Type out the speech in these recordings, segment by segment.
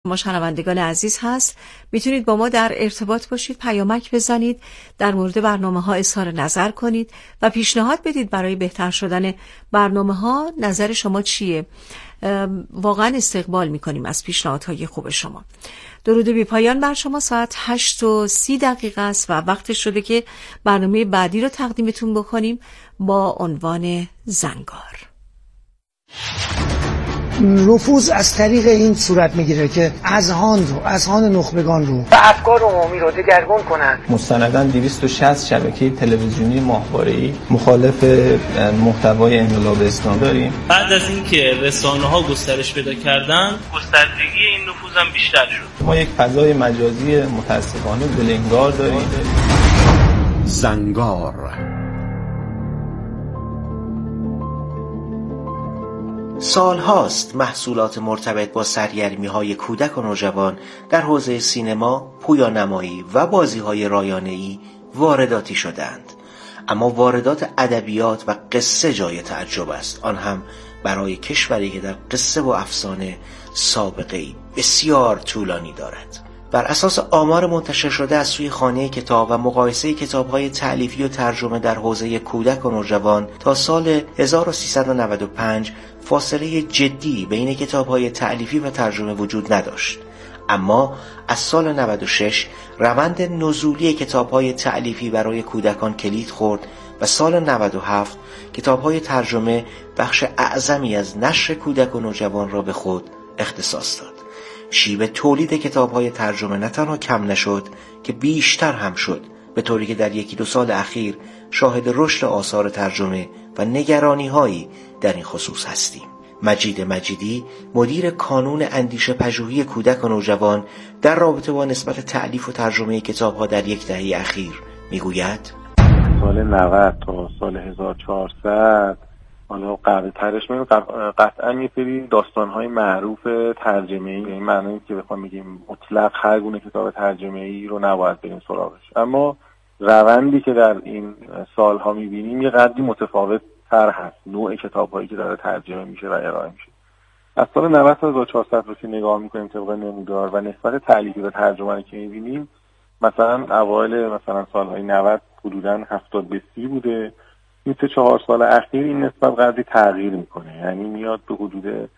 ما شنوندگان عزیز هست، میتونید با ما در ارتباط باشید، پیامک بزنید، در مورد برنامه‌ها اظهار نظر کنید و پیشنهاد بدید برای بهتر شدن برنامه‌ها. نظر شما چیه؟ واقعا استقبال میکنیم از پیشنهادهای خوب شما. درود بی پایان بر شما. ساعت 8:30 است و وقت شده که برنامه بعدی رو تقدیمتون بکنیم با عنوان زنگار. نفوذ از طریق این صورت میگیره که اذهان نخبگان رو و افکار عمومی رو دگرگون کنن. مستنداً 260 شبکه تلویزیونی ماهواره‌ای مخالف محتوای انقلاب اسلامی داریم. بعد از اینکه رسانه‌ها گسترش پیدا کردن، گستردگی این نفوذ هم بیشتر شد. ما یک فضای مجازی متأسفانه ولنگار داریم. زنگار. سالهاست محصولات مرتبط با سرگرمی‌های کودک و نوجوان در حوزه سینما، پویانمایی و بازی‌های رایانه‌ای وارداتی شدند. اما واردات ادبیات و قصه جای تعجب است، آن هم برای کشوری که در قصه و افسانه سابقه‌ای بسیار طولانی دارد. بر اساس آمار منتشر شده از سوی خانه کتاب و مقایسه کتاب‌های تألیفی و ترجمه در حوزه کودک و نوجوان، تا سال 1395 فاصله جدی بین کتاب‌های تألیفی و ترجمه وجود نداشت. اما از سال 96 روند نزولی کتاب‌های تألیفی برای کودکان کلید خورد و سال 97 کتاب‌های ترجمه بخش اعظمی از نشر کودک و نوجوان را به خود اختصاص داد. شیوه تولید کتاب‌های ترجمه نه تنها کم نشد که بیشتر هم شد، به طوری که در 1-2 سال اخیر شاهد رشد آثار ترجمه و نگرانی‌هایی در این خصوص هستیم. مجید مجیدی، مدیر کانون اندیشه پژوهی کودک و نوجوان، در رابطه با نسبت تألیف و ترجمه کتاب‌ها در 1 دهه اخیر میگوید: سال 90 تا سال 1400 حالا قبل ترش قطعا یه سری داستان‌های معروف ترجمه‌ای، یعنی معنی که بخوام بگیم مطلق هر گونه کتاب ترجمه‌ای رو نباید بریم سراغش، اما روندی که در این سال‌ها می‌بینیم یه قدری متفاوت تر هست. نوع کتاب‌هایی که داره ترجمه میشه و ارائه میشه از سال 90 تا 1400 رو که نگاه می‌کنیم طبق نمودار و نسبت تألیفی و ترجمه که می‌بینیم، مثلا اوایل مثلا سال‌های 90 حدوداً 70-30 بوده. این 3-4 سال اخیر این نسبت قدری تغییر میکنه، یعنی میاد به حدود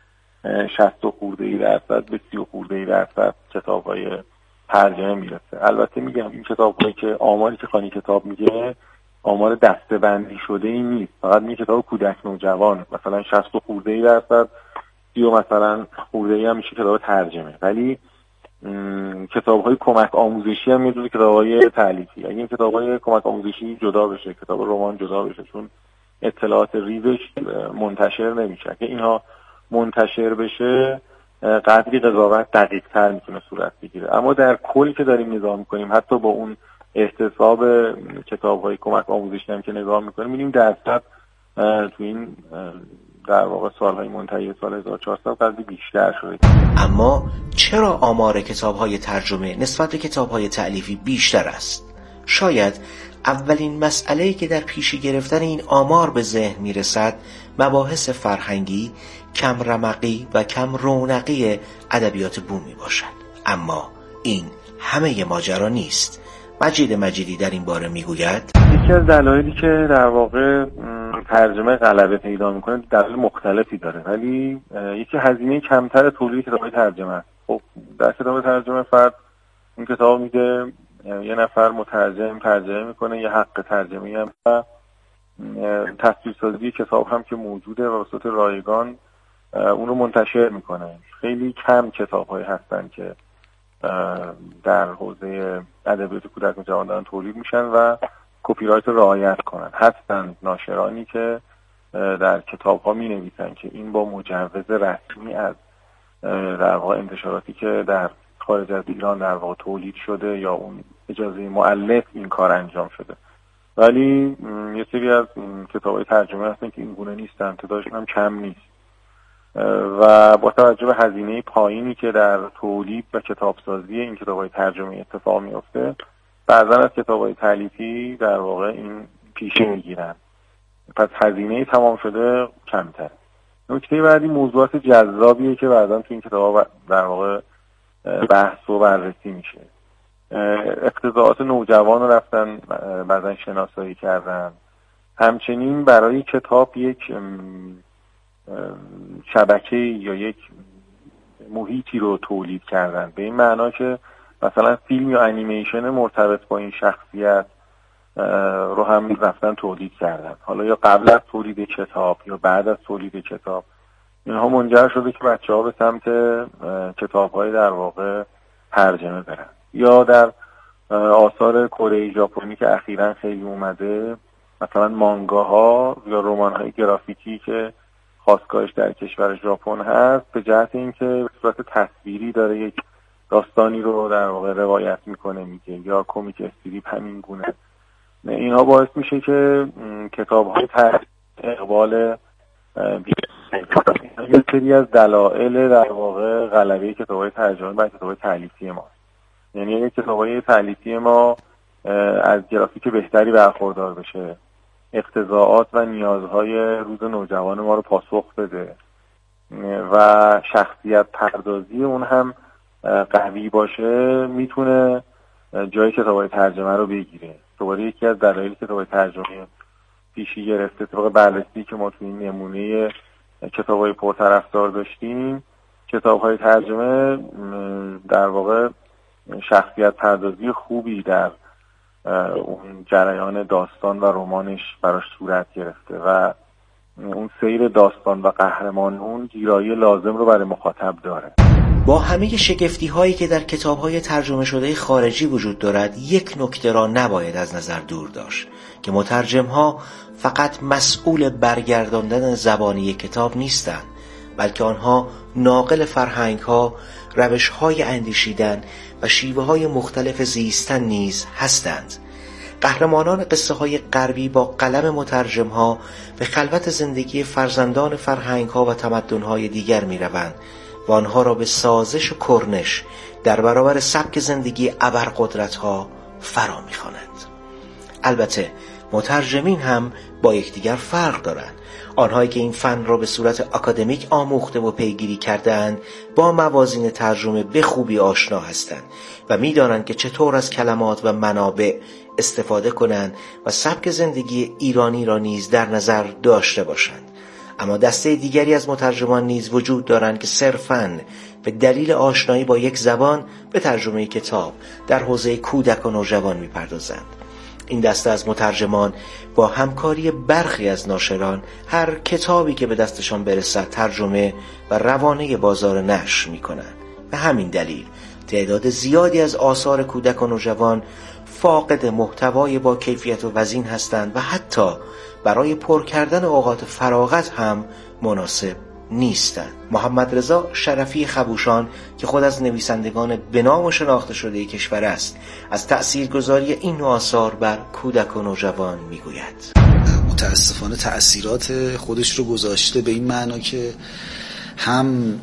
60% به 30% کتاب‌های ترجمه میرسه. البته میگم این کتاب‌هایی که آماری که خانه کتاب میگه آمار دسته‌بندی شده ای نیست، فقط این کتاب کودک نوجوان مثلا 60% 30 مثلا خرده‌ای هم میشه کتاب ترجمه، ولی کتاب‌های کمک آموزشی هم میدونه کتاب‌های تألیفی. اگه این کتاب‌های کمک آموزشی جدا بشه، کتاب رمان جدا بشه، چون اطلاعات ریزش منتشر نمیشه. اگه اینها منتشر بشه قدری قضاوت دقیق‌تر میتونه صورت بگیره. اما در کل که داریم نگاه می‌کنیم، حتی با اون احتساب کتاب‌های کمک آموزشی هم که نگاه می‌کنیم، می‌بینیم درصد تو این در واقع سالهای منتهی سال 1400 قدری بیشتر شده. اما چرا آمار کتاب‌های ترجمه نسبت به کتاب‌های تألیفی بیشتر است؟ شاید اولین مسئله‌ای که در پیشی گرفتن این آمار به ذهن میرسد مباحث فرهنگی، کم رمقی و کم رونقی ادبیات بومی باشد. اما این همه ماجرا نیست. مجید مجیدی در این باره میگوید: یکی از دلایلی که در واقع ترجمه غلبه پیدا میکنه دلایل مختلفی داره، ولی یکی هزینه کمتر تولید کتاب ترجمه است. خب در کتاب ترجمه فرد این کتاب میده، یه نفر مترجم ترجمه میکنه، یه حق ترجمه هم و تصویرسازی کتاب هم که موجوده و به صورت رایگان اون رو منتشر میکنه. خیلی کم کتاب‌هایی هستن که در حوزه ادبیات کودک و جوان دارن تولید میشن و کپی رایت رو رعایت کنن. هستن ناشرانی که در کتاب‌ها می‌نویسن که این با مجوز رسمی از در واقع انتشاراتی که در خارج از ایران در واقع تولید شده یا اون اجازه مؤلف این کار انجام شده، ولی یه سری از کتاب‌های ترجمه هستن که این گونه نیستن، تعدادشون هم کم نیست و با توجه به هزینه پایینی که در تولید و کتابسازی این کتاب‌های ترجمه اتفاق میفته، بعضا از کتاب‌های تألیفی در واقع این پیشه میگیرن، پس هزینه تمام شده کمتر. نکته بعدی موضوعات جذابیه که بعضا تو این کتاب‌ها در واقع بحث و بررسی میشه. اقتضاعات نوجوان رو رفتن بعدن شناسایی کردن. همچنین برای کتاب یک شبکه یا یک محیطی رو تولید کردن، به این معنا که مثلا فیلم یا انیمیشن مرتبط با این شخصیت رو هم رفتن تولید کردن، حالا یا قبل از تولید کتاب یا بعد از تولید کتاب. اینها منجر شده که بچه‌ها به سمت کتاب‌های در واقع ترجمه برن. یا در آثار کره ژاپنی که اخیراً خیلی اومده، مثلا مانگاها یا رمان‌های گرافیکی که خاصگاهش در کشور ژاپن هست، به جهت اینکه به صورت تصویری داره یک داستانی رو در واقع روایت میکنه میگه، یا کمیک استریپ همین گونه، اینها باعث میشه که کتاب‌های اقبال یک سری از دلایل در واقع غلبه کتاب‌های ترجمه بر کتاب‌های تألیفی ما. یعنی اگه کتاب‌های تألیفی ما از گرافیک بهتری برخوردار بشه، اقتضاعات و نیازهای روز نوجوان ما رو پاسخ بده و شخصیت پردازی اون هم قوی باشه، میتونه جای کتاب‌های ترجمه رو بگیره. دوباره یکی از دلایل کتاب‌های ترجمه پیشی گرفته طبق بررسی که ما توی این نمونه کتاب‌های پرطرفدار داشتیم، کتاب‌های ترجمه در واقع شخصیت پردازی خوبی در اون جریان داستان و رمانش براش صورت گرفته و اون سیر داستان و قهرمان اون گیرایی لازم رو برای مخاطب داره. با همه شگفتی هایی که در کتاب‌های ترجمه شده خارجی وجود دارد، یک نکته را نباید از نظر دور داشت که مترجم‌ها فقط مسئول برگرداندن زبانی کتاب نیستند، بلکه آنها ناقل فرهنگ‌ها، روش‌های اندیشیدن و شیوه‌های مختلف زیستن نیز هستند. قهرمانان قصه‌های غربی با قلم مترجم‌ها به خلوت زندگی فرزندان فرهنگ‌ها و تمدن‌های دیگر می‌روند و آنها را به سازش و کرنش در برابر سبک زندگی ابرقدرت‌ها فرا می‌خوانند. البته مترجمین هم با یکدیگر فرق دارند. آنهایی که این فن را به صورت اکادمیک آموخته و پیگیری کرده‌اند با موازین ترجمه به خوبی آشنا هستند و می‌دانند که چطور از کلمات و منابع استفاده کنند و سبک زندگی ایرانی را نیز در نظر داشته باشند. اما دسته دیگری از مترجمان نیز وجود دارند که صرفاً به دلیل آشنایی با یک زبان به ترجمه کتاب در حوزه کودک و نوجوان می‌پردازند. این دسته از مترجمان با همکاری برخی از ناشران هر کتابی که به دستشان برسد ترجمه و روانه بازار نشر می‌کنند. به همین دلیل تعداد زیادی از آثار کودک و نوجوان فاقد محتوای با کیفیت و وزین هستند و حتی برای پر کردن اوقات فراغت هم مناسب نیستند. محمد رضا شرفی خبوشان که خود از نویسندگان به نام و شناخته شده کشور است، از تأثیرگذاری این نوع آثار بر کودک و نوجوان میگوید: متاسفانه تأثیرات خودش رو گذاشته به این معنا که هم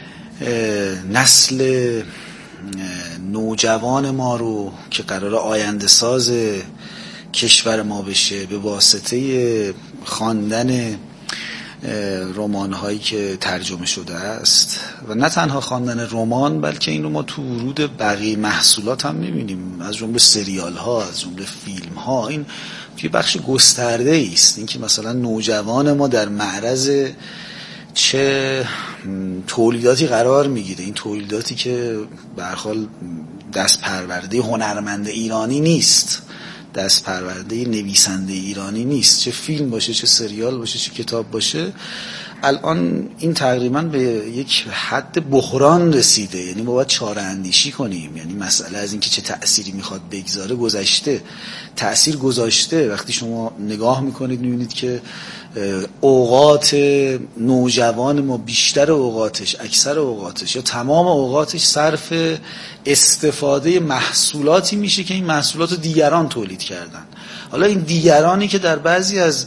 نسل نوجوان ما رو که قرار آینده ساز کشور ما بشه به واسطه خواندن رمان هایی که ترجمه شده است و نه تنها خواندن رمان، بلکه این رو ما تو ورود بقیه محصولات هم میبینیم، از جمله سریال ها، از جمله فیلم ها. این توی بخش گسترده است. این که مثلا نوجوان ما در معرض چه تولیداتی قرار میگیره، این تولیداتی که به هر حال دست پرورده هنرمند ایرانی نیست، دست پرورده نویسنده ایرانی نیست، چه فیلم باشه، چه سریال باشه، چه کتاب باشه، الان این تقریبا به یک حد بحران رسیده. یعنی ما باید چاره اندیشی کنیم. یعنی مسئله از این که چه تأثیری میخواد بگذاره گذشته، تأثیر گذاشته. وقتی شما نگاه میکنید میبینید که اوقات نوجوان ما بیشتر اوقاتش، اکثر اوقاتش یا تمام اوقاتش صرف استفاده محصولاتی میشه که این محصولات رو دیگران تولید کردن. حالا این دیگرانی که در بعضی از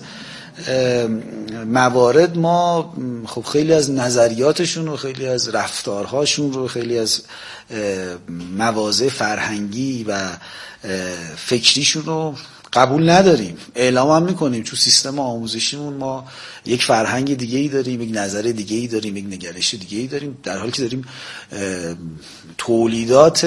موارد ما خب خیلی از نظریاتشون و خیلی از رفتارهاشون رو، خیلی از مواضع فرهنگی و فکریشون رو قبول نداریم، اعلام هم میکنیم تو سیستم آموزشیمون ما یک فرهنگ دیگه ای داریم، یک نظر دیگه ای داریم، یک نگرش دیگه ای داریم، در حالی که داریم تولیدات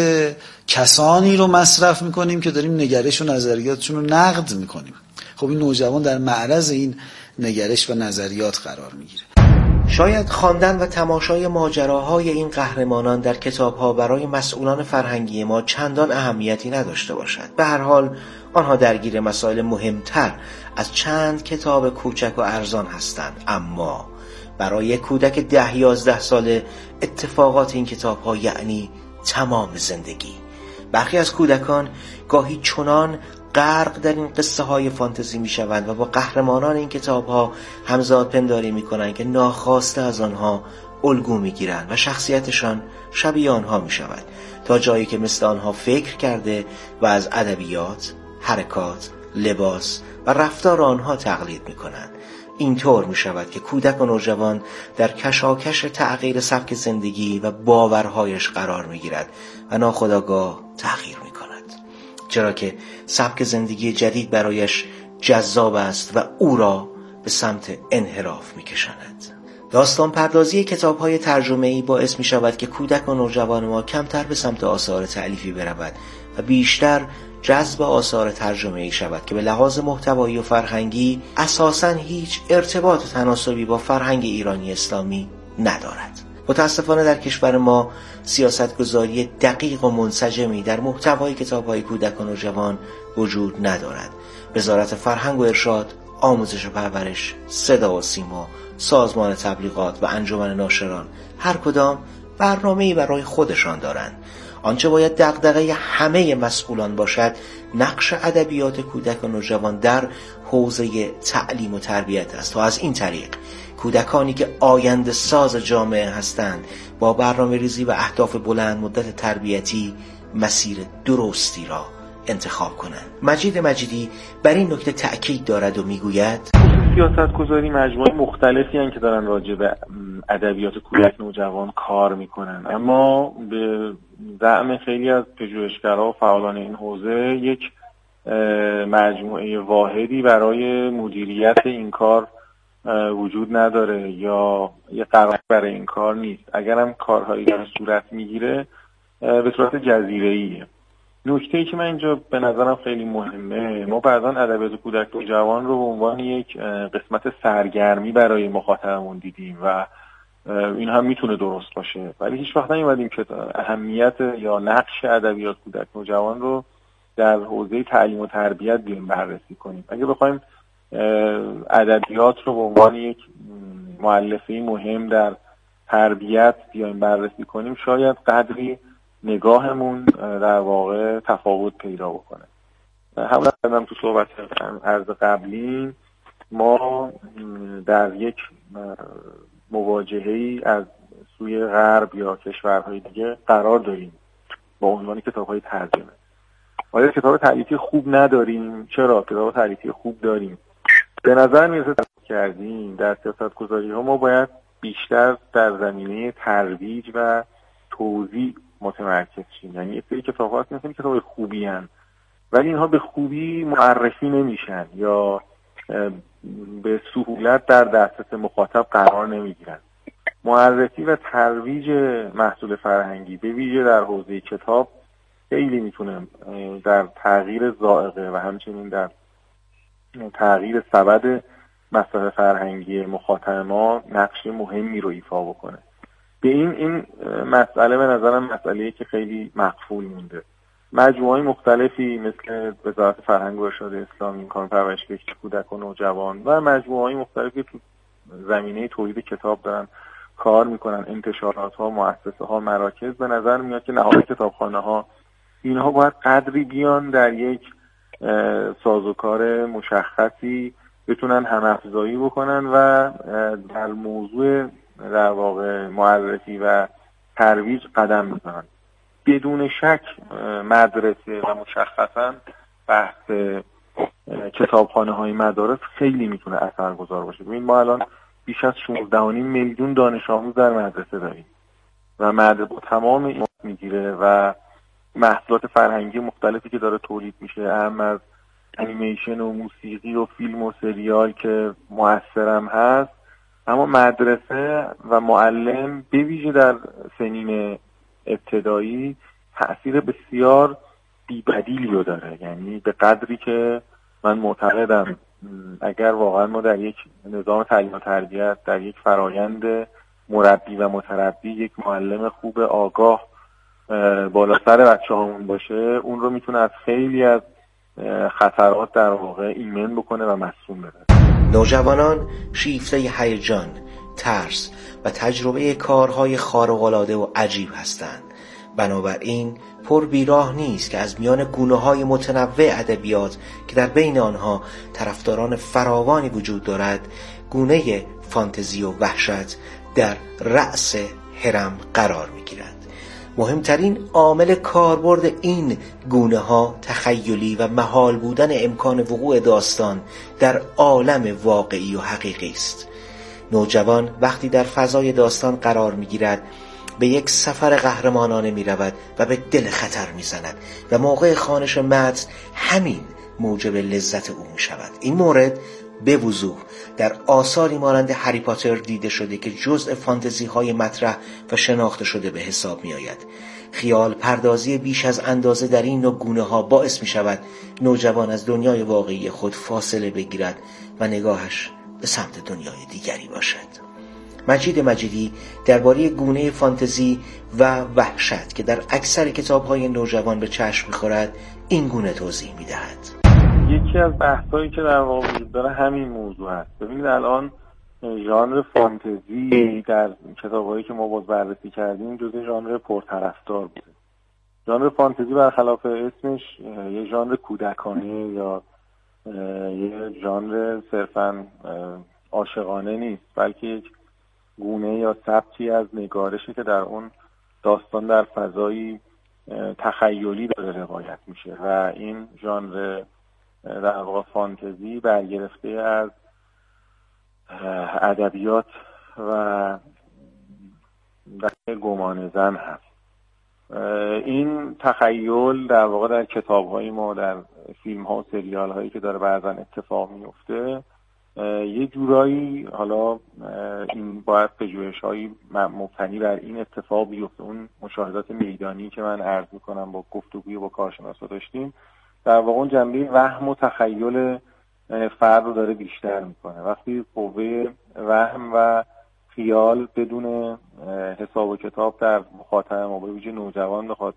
کسانی رو مصرف میکنیم که داریم نگرش و نظریاتشون رو نقد میکنیم. خب این نوجوان در معرض این نگرش و نظریات قرار میگیره. شاید خواندن و تماشای ماجراهای این قهرمانان در کتاب‌ها برای مسئولان فرهنگی ما چندان اهمیتی نداشته باشد. به هر حال آنها درگیر مسائل مهمتر از چند کتاب کوچک و ارزان هستند، اما برای کودک 10-11 ساله اتفاقات این کتاب‌ها یعنی تمام زندگی. برخی از کودکان گاهی چنان غرق در این قصه های فانتزی می شوند و با قهرمانان این کتاب ها همزاد پنداری می کنند که ناخواسته از آنها الگو می گیرند و شخصیتشان شبیه آنها می شود، تا جایی که مثل آنها فکر کرده و از ادبیات، حرکات، لباس و رفتار آنها تقلید می کنند. اینطور می شود که کودک و نوجوان در کشاکش تغییر سبک زندگی و باورهایش قرار می گیرد و ناخودآگاه تغییر می کند، چرا که سبک زندگی جدید برایش جذاب است و او را به سمت انحراف می کشاند. داستان پردازی کتاب‌های ترجمه‌ای باعث می شود که کودک و نوجوان ما کمتر به سمت آثار تألیفی برود و بیشتر جذب آثار ترجمه‌ای شود که به لحاظ محتوایی و فرهنگی اساساً هیچ ارتباط و تناسبی با فرهنگ ایرانی اسلامی ندارد. متاسفانه در کشور ما سیاستگذاری دقیق و منسجمی در محتوای کتاب‌های کودک و نوجوان وجود ندارد. وزارت فرهنگ و ارشاد، آموزش و پرورش، صدا و سیما، سازمان تبلیغات و انجمن ناشران هر کدام برنامه‌ای برای خودشان دارند. آنچه باید دغدغه همه مسئولان باشد نقش ادبیات کودک و نوجوان در حوزه تعلیم و تربیت است، تا از این طریق کودکانی که آینده ساز جامعه هستند با برنامه ریزی و اهداف بلند مدت تربیتی مسیر درستی را انتخاب کنند. مجید مجیدی بر این نکته تأکید دارد و میگوید سیاستگذاری مجموعه مختلفی هستند که دارن راجع به ادبیات کودک نوجوان کار میکنن، اما به زعم خیلی از پژوهشگرها و فعالان این حوزه یک مجموعه واحدی برای مدیریت این کار وجود نداره یا یه قرار برای این کار نیست. اگرم کارهایی در صورت میگیره به صورت جزیره‌ایه. نکته‌ای که من اینجا به نظرم خیلی مهمه، ما بعضا ادبیات کودک نوجوان رو به عنوان یک قسمت سرگرمی برای مخاطبمون دیدیم و این هم میتونه درست باشه، ولی هیچ وقت نیومدیم که اهمیت یا نقش ادبیات کودک نوجوان رو در حوزه تعلیم و تربیت بیایم بررسی کنیم. اگه بخوایم ادبیات رو به عنوان یک مؤلفه مهم در تربیت بیایم بررسی کنیم، شاید قدری نگاهمون در واقع تفاوت پیدا بکنه. همون کردم تو صحبت عرض قبلی، ما در یک مواجهه‌ای از سوی غرب یا کشورهای دیگه قرار داریم با عنوان کتاب‌های ترجمه. آیا کتاب تألیفی خوب نداریم؟ چرا کتاب تألیفی خوب داریم؟ به نظر میرسه کردیم در سیاست‌گذاری‌ها ما باید بیشتر در زمینه ترویج و توزیع متمرکز شیم. یعنی یه سری کتاب‌ها هستن که کتاب خوبی هستن ولی اینها به خوبی معرفی نمیشن یا به سهولت در دسترس مخاطب قرار نمیگیرن. معرفی و ترویج محصول فرهنگی به ویژه در حوزه کتاب خیلی میتونه در تغییر ذائقه و همچنین در تغییر سبد مصرف فرهنگی مخاطب ما نقش مهمی رو ایفا بکنه. به این مسئله به نظرم مسئله‌ای که خیلی مغفول مونده. مجموعه‌های مختلفی مثل وزارت فرهنگ و ارشاد اسلامی، امکان پرورش کودک و نوجوان و مجموعه‌های مختلفی تو زمینه تولید کتاب دارن کار میکنن، انتشارات‌ها، مؤسسه‌ها، مراکز. به نظر میاد که نهاد کتابخانه‌ها اینها باید قدری بیان در یک سازوکار مشخصی بتونن هم‌افزایی بکنن و در موضوع در واقع معرفی و ترویج قدم بزنن. بدون شک مدرسه و مشخصا بحث کتابخانه‌های مدارس خیلی میتونه اثرگذار باشه. ببین ما الان بیش از 16.5 میلیون دانش آموز در مدرسه داریم و مدرسه با تمام این میگیره و محصولات فرهنگی مختلفی که داره تولید میشه، هم از انیمیشن و موسیقی و فیلم و سریال که مؤثرم هست، اما مدرسه و معلم به ویژه در سنین ابتدایی تأثیر بسیار بی‌بدیلی رو داره. یعنی به قدری که من معتقدم اگر واقعا ما در یک نظام تعلیم و تربیت، در یک فرایند مربی و متربی، یک معلم خوب آگاه بالا سر بچه‌هامون باشه، اون رو میتونه از خیلی از خطرات در واقع ایمن بکنه و مصون بده. نوجوانان شیفته هیجان، ترس و تجربه کارهای خارق‌العاده و عجیب هستند. بنابراین پر بیراه نیست که از میان گونه‌های متنوع ادبیات که در بین آنها طرفداران فراوانی وجود دارد، گونه فانتزی و وحشت در رأس هرم قرار می‌گیرد. مهمترین عامل کاربرد این گونه‌ها تخیلی و محال بودن امکان وقوع داستان در عالم واقعی و حقیقی است. نوجوان وقتی در فضای داستان قرار می‌گیرد به یک سفر قهرمانانه می‌رود و به دل خطر می‌زند و موقع خوانش متن همین موجب لذت او می‌شود. این مورد به وضوح در آثاری مانند هری پاتر دیده شده که جزء فانتزی های مطرح و شناخته شده به حساب می آید. خیال پردازی بیش از اندازه در این نوع گونه ها باعث می شود نوجوان از دنیای واقعی خود فاصله بگیرد و نگاهش به سمت دنیای دیگری باشد. مجید مجیدی درباره گونه فانتزی و وحشت که در اکثر کتاب های نوجوان به چشم می خورد این گونه توضیح می دهد. یکی از بحثایی که در واقع وجود داره همین موضوع هست. ببینید الان ژانر فانتزی در کتابایی که ما باز بررسی کردیم جزء ژانر پرطرفدار بوده. ژانر فانتزی برخلاف اسمش یه ژانر کودکانه یا یه ژانر صرفاً عاشقانه نیست، بلکه یک گونه یا سبکی از نگارشی که در اون داستان در فضایی تخیلی داره روایت میشه و این ژانر در واقع فانتزی برگرفته از ادبیات و گمان زن هست. این تخیل در واقع در کتاب‌های ما، در فیلم‌ها و سریال‌هایی که داره بعضا اتفاق میفته، یه جورایی حالا این باید پژوهش‌هایی مبتنی بر این اتفاق بیفته. اون مشاهدات میدانی که من عرض می‌کنم با گفتگوی با کارشناسا داشتیم، در واقع اون جنبه وهم و تخیل فرد رو داره بیشتر میکنه. وقتی قوه وهم و خیال بدون حساب و کتاب در مخاطب ما به ویژه نوجوان بخواد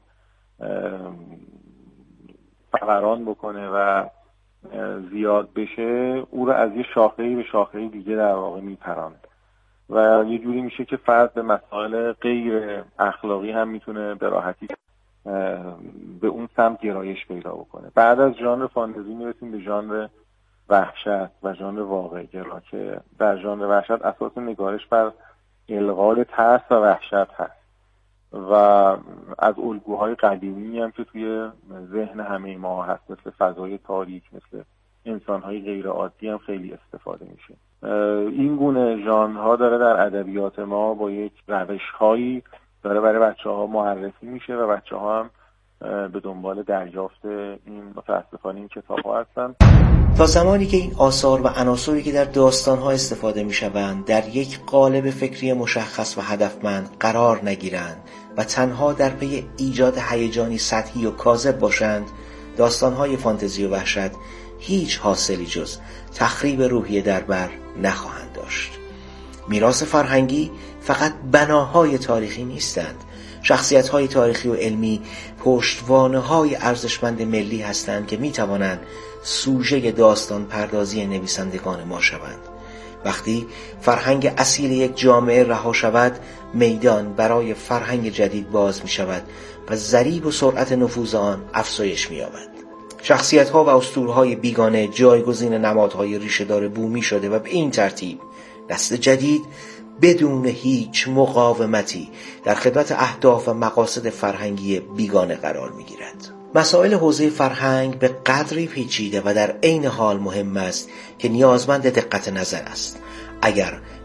فوران بکنه و زیاد بشه، او رو از یه شاخه‌ای به شاخه‌ای دیگه در واقع میپرانه و یه جوری میشه که فرد به مسائل غیر اخلاقی هم میتونه به راحتی به اون سمت گرایش پیدا بکنه. بعد از ژانر فانتزی میرسیم به ژانر وحشت و ژانر واقعی گرا که در ژانر وحشت اساس نگارش بر الغای ترس و وحشت هست و از الگوهای قدیمی هم که توی ذهن همه ما هست، مثل فضای تاریک، مثل انسانهای غیر عادی هم خیلی استفاده میشه. این گونه ژانرها داره در ادبیات ما با یک روش‌هایی داره برای بچه‌ها معرفی میشه و بچه‌ها هم به دنبال دریافت این متأسفانه این کتاب‌ها هستن. تا زمانی که این آثار و عناصری که در داستان‌ها استفاده می‌شوند در یک قالب فکری مشخص و هدفمند قرار نگیرند و تنها در پی ایجاد هیجانی سطحی و کاذب باشند، داستان‌های فانتزی و وحشت هیچ حاصلی جز تخریب روحیه در بر نخواهند داشت. میراث فرهنگی فقط بناهای تاریخی نیستند. شخصیت‌های تاریخی و علمی پشتوانه‌های ارزشمند ملی هستند که می‌توانند سوژه داستان پردازی نویسندگان ما شوند. وقتی فرهنگ اصیل یک جامعه رها شود، میدان برای فرهنگ جدید باز می‌شود و ضریب و سرعت نفوذ آن افزایش می‌یابد. شخصیت‌ها و اسطوره‌های بیگانه جایگزین نمادهای ریشه‌دار بومی شده و به این ترتیب نسل جدید بدون هیچ مقاومتی در خدمت اهداف و مقاصد فرهنگی بیگانه قرار می‌گیرد. مسائل حوزه فرهنگ به قدری پیچیده و در عین حال مهم است که نیازمند دقت نظر است. اگر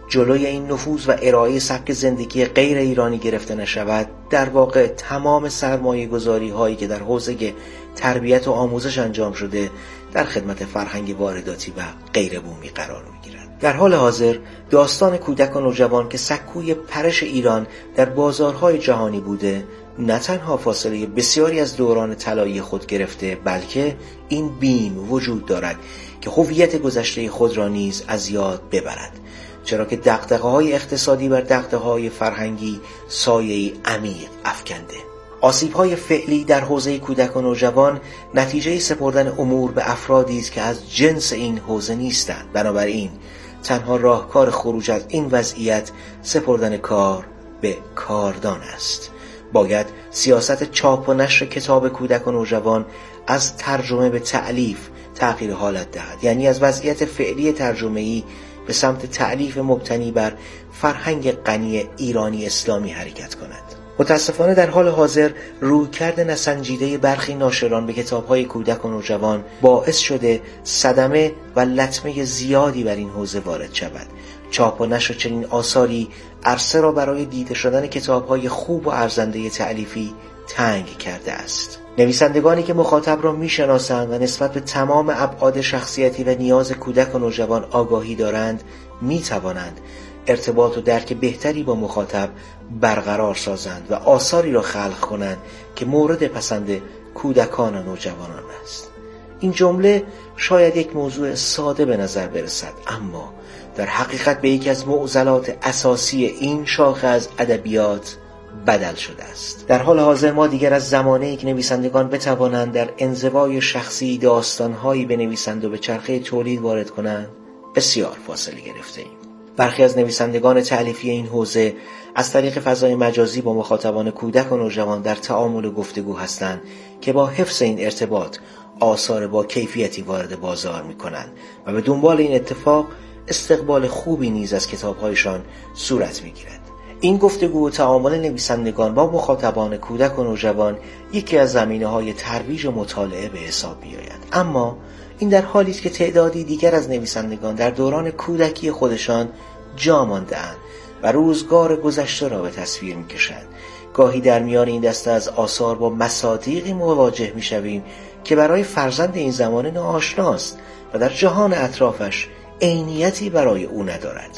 جلوی این نفوذ و ارائه سبک زندگی غیر ایرانی گرفته نشود، در واقع تمام سرمایه گذاری هایی که در حوزه تربیت و آموزش انجام شده در خدمت فرهنگ وارداتی و غیر بومی قرار می‌گیرد. در حال حاضر داستان کودک و نوجوان که سکوی پرش ایران در بازارهای جهانی بوده، نه تنها فاصله بسیاری از دوران طلایی خود گرفته، بلکه این بیم وجود دارد که هویت گذشته خود را نیز از یاد ببرد، چرا که دغدغه‌های اقتصادی بر دغدغه‌های فرهنگی سایه‌ای عمیق افکنده. آسیب‌های فعلی در حوزه کودک و نوجوان نتیجه سپردن امور به افرادی است که از جنس این حوزه نیستند. بنابراین تنها راهکار خروج از این وضعیت سپردن کار به کاردان است. باید سیاست چاپ و نشر کتاب کودک و نوجوان از ترجمه به تألیف تغییر حالت دهد، یعنی از وضعیت فعلی ترجمه‌ای به سمت تألیف مبتنی بر فرهنگ غنی ایرانی اسلامی حرکت کند. متاسفانه در حال حاضر رویکرد نسنجیده برخی ناشران به کتاب‌های کودک و نوجوان باعث شده صدمه و لطمه زیادی بر این حوزه وارد شود. چاپ و نشر چنین آثاری عرصه را برای دیده شدن کتاب‌های خوب و ارزنده تألیفی تنگ کرده است. نویسندگانی که مخاطب را میشناسند و نسبت به تمام ابعاد شخصیتی و نیاز کودک و نوجوان آگاهی دارند، میتوانند ارتباط و درک بهتری با مخاطب برقرار سازند و آثاری را خلق کنند که مورد پسند کودکان و نوجوانان است. این جمله شاید یک موضوع ساده به نظر برسد، اما در حقیقت به یکی از معضلات اساسی این شاخه از ادبیات بدل شده است. در حال حاضر ما دیگر از زمانه‌ای که نویسندگان بتوانند در انزوای شخصی داستان‌هایی بنویسند و به چرخه تولید وارد کنند بسیار فاصله گرفته‌ایم. برخی از نویسندگان تألیفی این حوزه از طریق فضای مجازی با مخاطبان کودک و نوجوان در تعامل و گفتگو هستند که با حفظ این ارتباط آثار با کیفیتی وارد بازار می‌کنند و به دنبال این اتفاق استقبال خوبی نیز از کتاب‌هایشان صورت می‌گیرد. این گفتگو و تعامل نویسندگان با مخاطبان کودک و نوجوان یکی از زمینه‌های ترویج و مطالعه به حساب می‌آید، اما این در حالی است که تعدادی دیگر از نویسندگان در دوران کودکی خودشان جا مانده‌اند و روزگار گذشته را به تصویر می‌کشند. گاهی در میان این دسته از آثار با مصادیقی مواجه می‌شویم که برای فرزند این زمانه ناآشناست و در جهان اطرافش عینیتی برای او ندارد.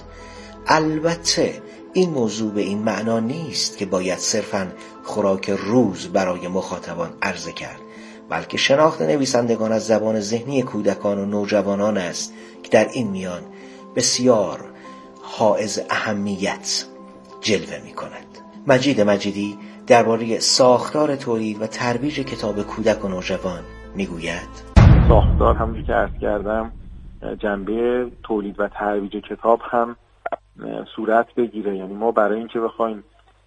البته این موضوع به این معنا نیست که باید صرفاً خوراک روز برای مخاطبان عرضه کرد، بلکه شناخت نویسندگان از زبان ذهنی کودکان و نوجوانان است که در این میان بسیار حائز اهمیت جلوه می کند. مجید مجیدی درباره ساختار تولید و ترویج کتاب کودک و نوجوان می گوید: ساختار همونجوری که عرض کردم جنبه تولید و ترویج کتاب هم صورت بگیره. یعنی ما برای اینکه بخوایم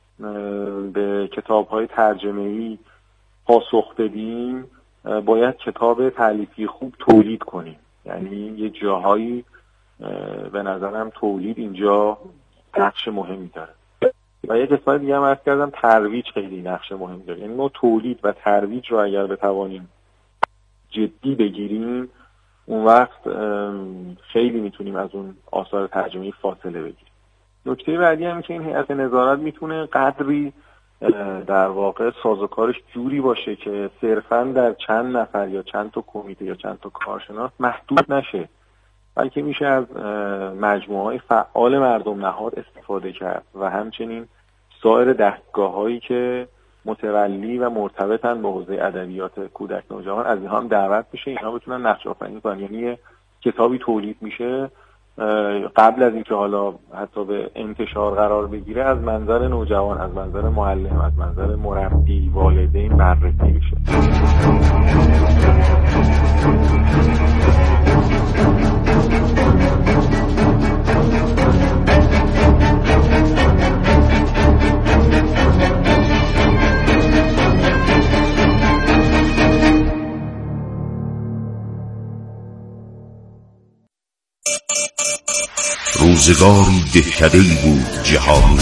به کتاب‌های ترجمه‌ای پاسخ بدیم باید کتاب تألیفی خوب تولید کنیم. یعنی یه جاهایی به نظرم تولید اینجا نقش مهمی داره و یه قسمت دیگه هم عرض کردم ترویج خیلی نقش مهمی داره. یعنی ما تولید و ترویج رو اگر بتوانیم جدی بگیریم اون وقت خیلی میتونیم از اون آثار ترجمه‌ای فاصله بگیریم. نکته بعدی هم که این هیئت نظارت میتونه قدری در واقع سازوکارش جوری باشه که صرفاً در چند نفر یا چند تا کمیته یا چند تا کارشناس محدود نشه، بلکه میشه از مجموعه‌های فعال مردم نهاد استفاده کرد و همچنین سایر دستگاه‌هایی که متولی و مرتبطن با حوزه ادبیات کودک نوجوان از اینها هم دعوت بشه، اینها بتونن نقش آفرینی کنن. یعنی کتابی تولید میشه قبل از اینکه حالا حتی به انتشار قرار بگیره از منظر نوجوان، از منظر معلم، از منظر مربی، والدین بررسی بشه. روزگاری دهکده‌ای بود جهانی،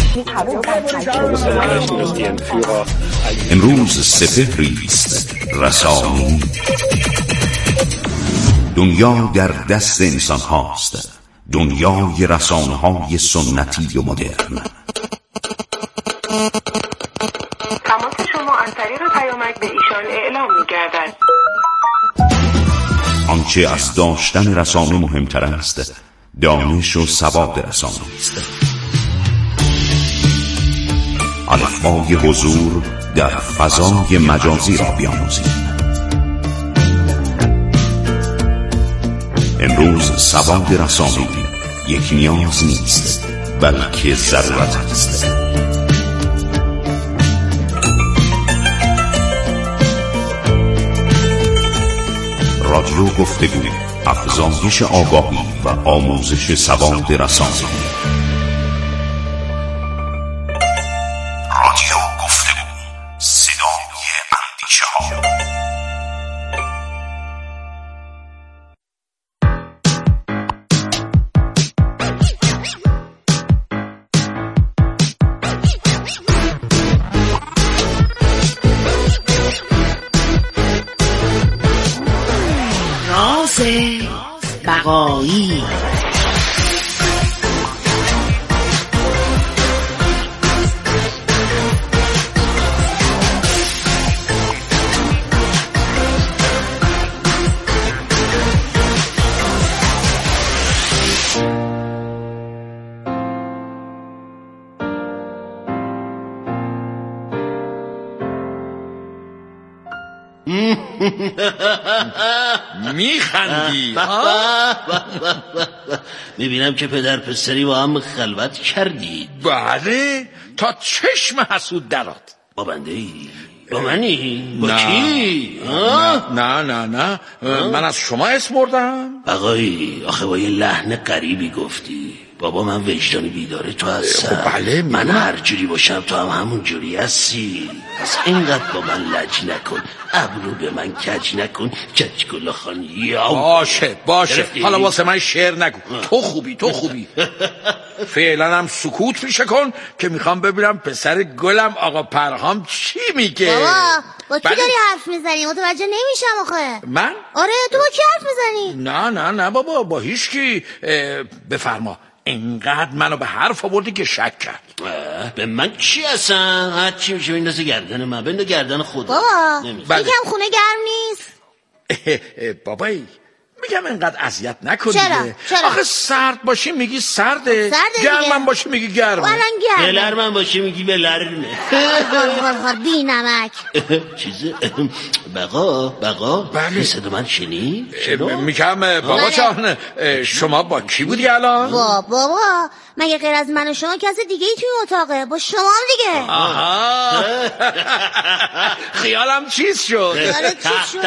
امروز سپهریست رسانی. دنیا در دست انسان هاست دنیای رسانه‌های سنتی و مدرن. تماس شما از طریق پیامک به ایشان اعلام می‌گردد. آنچه از داشتن رسانه مهمتر است، دانش و سواد رسانه است. الفبای حضور در فضای مجازی را بیاموزید. امروز سواد رسانه‌ای یک نیاز نیست، بلکه ضرورت است. رادیو گفتگو، افزایش آگاهی و آموزش سواد رسانه‌ای. رادیو گفتگو، صدای اندیشه‌ها. بقایی. میخندی؟ میبینم که پدر پسری با هم خلوت کردید. بله، تا چشم حسود درات. با بنده ای؟ با منی؟ با نه. کی؟ نه من از شما اسم بردم. آقایی آخه با یه لحن غریبی گفتی. بابا من وجدانی بیداره تو هستم. بله من هر جوری باشم تو هم همون جوری هستی. پس اینقدر با من لج نکن، ابرو به من کج نکن، کج گلا خان یاو. باشه حالا واسه من شعر نگو. تو خوبی فعلا هم سکوت میشه کن که میخوام ببینم پسر گلم آقا پرهام چی میگه. بابا با کی داری حرف میزنی؟ متوجه نمیشم آخه. من؟ آره تو با کی حرف میزنی؟ نه بابا با هیچ کی. بفرما. اینقدر منو به حرف آوردی که شک کرد. به من چی هستن؟ هر چی میشه بندازه گردن من، بنده گردن خودم. بابا یکم خونه گرم نیست؟ بابایی میگم اینقدر اذیت نکن. چرا؟ آخه سرد باشی میگی سرده، گرمم باشی میگی گرمه، بلرمم باشی میگی بلرمه. بی نمک. چیزه بقا بله. صدا من شنید؟ میگم بابا جان شما با کی بودی الان؟ بابا مگه غیر از من و شما کسی دیگه ای توی اتاقه؟ با شما هم دیگه. آها خیالم چیز شد. تخت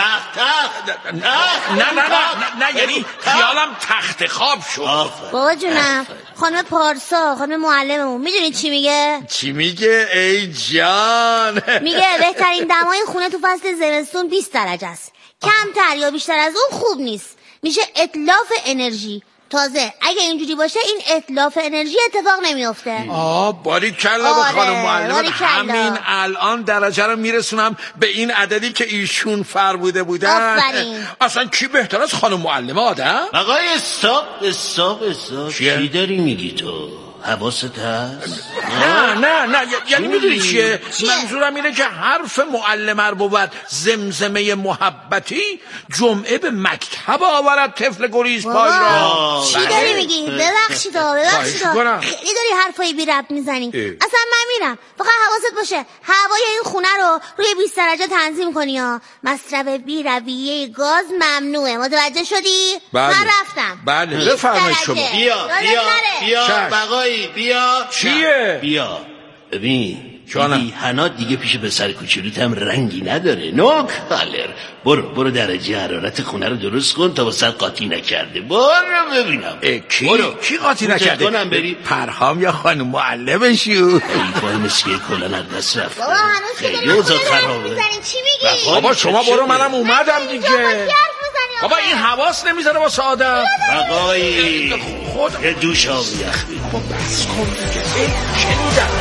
نه یعنی خیالم تخت خواب شد. بابا جونم خانم پارسا، خانم معلممون، میدونی چی میگه؟ چی میگه ای جان؟ میگه بهترین دمای خونه تو فصل زمستون 20 درجه است. کمتر یا بیشتر از اون خوب نیست، میشه اتلاف انرژی. تازه اگه اینجوری باشه این اتلاف انرژی اتفاق نمیفته. باریکلا به خانم معلم. همین الان درجه رو میرسونم به این عددی که ایشون فرموده بودن. آفرین. اصلا کی بهتر از خانم معلم آدم؟ آقای استاپ چی داری میگی تو؟ حواست هست؟ نه یعنی میدونی چیه؟ منظورم اینه که حرف معلم بود زمزمه محبتی جمعه به مکتب آورد طفل گریز پای را. چی داری میگی؟ ببخشید خیلی داری حرفای بی ربط میزنی. اصلا من میرم، فقط حواست باشه هوای این خونه رو روی 20 درجه تنظیم کنی ها. مصرف بی رویه گاز ممنوعه، متوجه شدی؟ من رفتم. بله بفرمایید شما. بیا بقایی بیا. چیه؟ بیا ببین حنا دیگه پیش پسر کوچولوت هم رنگی نداره. نو کالر. برو درجه حرارت خونه رو درست کن تا واسه قاطی نکرده. برو ببینم. کی قاطی نکرده؟ پرهام یا خانم معلمشو؟ ای وای مسکه کلان از دست رفته. بابا هنوز که اوضاع خرابه. چی میگی؟ بابا شما برو، منم اومدم دیگه. بابا این حواس نمیذاره واسه آدم. بقایی یه دوش آب یخ بید. بابا بس کن دیگه. شنیدم.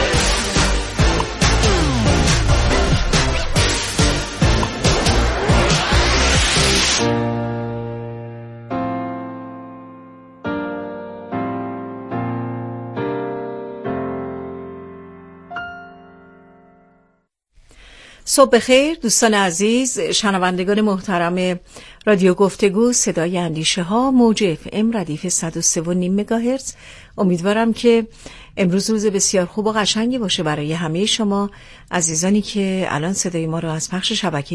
صبح بخیر دوستان عزیز، شنوندگان محترم رادیو گفتگو صدای اندیشه ها، موج FM ردیف 103.5 مگاهرتز. امیدوارم که امروز روز بسیار خوب و قشنگی باشه برای همه شما عزیزانی که الان صدای ما رو از پخش شبکه